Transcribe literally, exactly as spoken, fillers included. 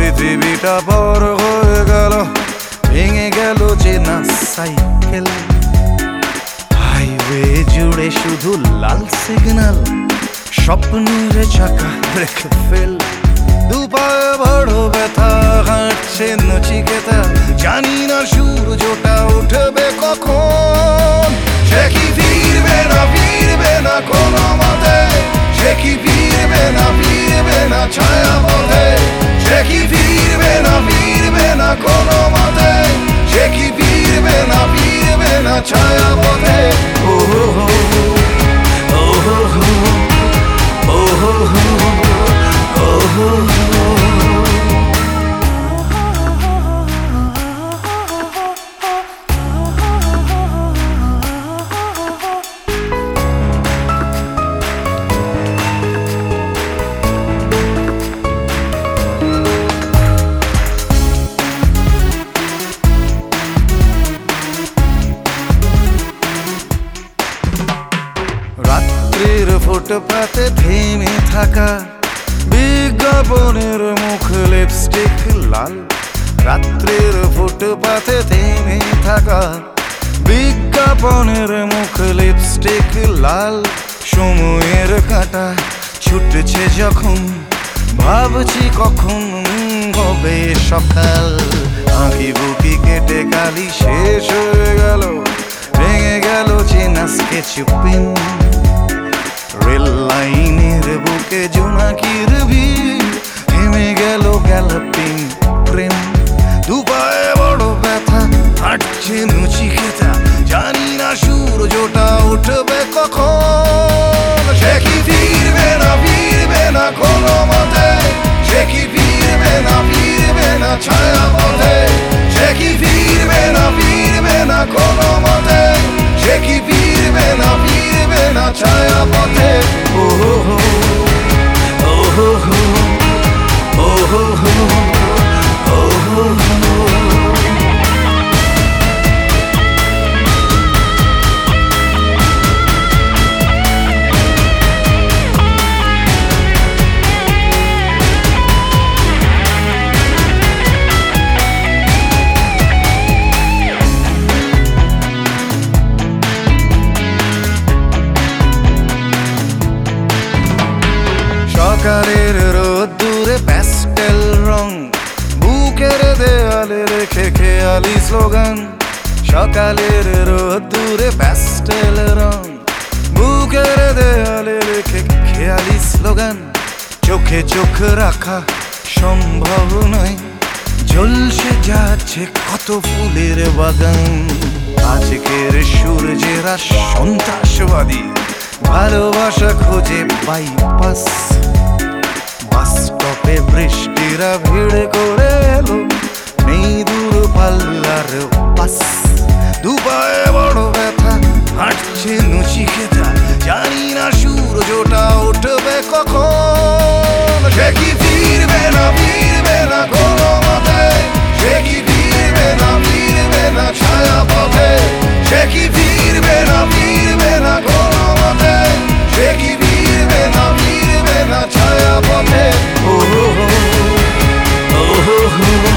পৃথিবীটা বড় হয়ে গেল, ভেঙে গেল যে না সাইকেল। হাইওয়ে জুড়ে শুধু লাল সিগন্যাল, স্বপ্নের চাকা ব্রেক ফেল। দুপায়ে বড় ব্যথা, হাঁটছে নচিকেতা, জানি না সূর্যটা উঠবে কখন। সে কি ফিরবে না ফিরবে না কোনো মতে, সে কি ফিরবে না ফিরবে না ছায়া পথে, সে কি ফিরবে না ফিরবে না কোনো মতে, সে কি ফিরবে না ফিরবে না ছায়া পথে। ও হো হো, ও হো হো, ও হো হো, ও হো হো। রাত্রির ফুটপাতে থেমে থাকা বিজ্ঞাপনের মুখ লিপস্টিক লাল। রাত্রির ফুটপাতে থেমে থাকা বিজ্ঞাপনের মুখ লিপস্টিক লাল। সময়ের কাঁটা ছুটছে যখন, ভাবছি কখন হবে সকাল। আঁকি বুকি কেটে কালি শেষ হয়ে গেল, ভেঙে গেল চেনা স্কেচ পেন। রেল লাইনের বুকে জোনাকির ভিড়, থেমে গেল গ্যালাপিং ট্রেন। দুপায়ে বড় ব্যথা, হাঁটছে নচিকেতা, জানি না সূর্যটা উঠবে কখন। সে কি ফিরবে না ফিরবে না কোনো মতে, সে কি ফিরবে না ফিরবে না ছায়া পথে, সে কি ফিরবে না ফিরবে না কোনো মতে, সে কি ফিরবে না ফিরবে না ছায়া পথে। ও হো হো, ও হো হো, ও হো হো, ও হো হো। সকালের রোদ্দুরে প্যাস্টেল রং, বুকের দেয়ালে রেখে খেয়ালি স্লোগান। সকালের রোদ্দুরে প্যাস্টেল রং, বুকের দেয়ালে রেখে খেয়ালি স্লোগান। চোখে চোখ রাখা সম্ভব নয়, ঝলসে যাচ্ছে কত ফুলের বাগান। আজকের সূর্যেরা সন্ত্রাসবাদী, ভালোবাসা খোঁজে বাইপাস। বাস স্টপে বৃষ্টিরা ভিড় করে এলো, নেই দূর পাল্লার বাস। দুপায়ে বড় ব্যথা, হাঁটছে নচিকেতা, জানি না সূর্যটা উঠবে কখন। সে কি ফিরবে না ফিরবে না কোনো মতে, সে কি ফিরবে না ফিরবে না ছায়া পথে, সে কি ফিরবে না ফিরবে না কোনো মতে, সে কি ফিরবে না ফিরবে না ছায়া পথে। ও হো হো, ও হো হো।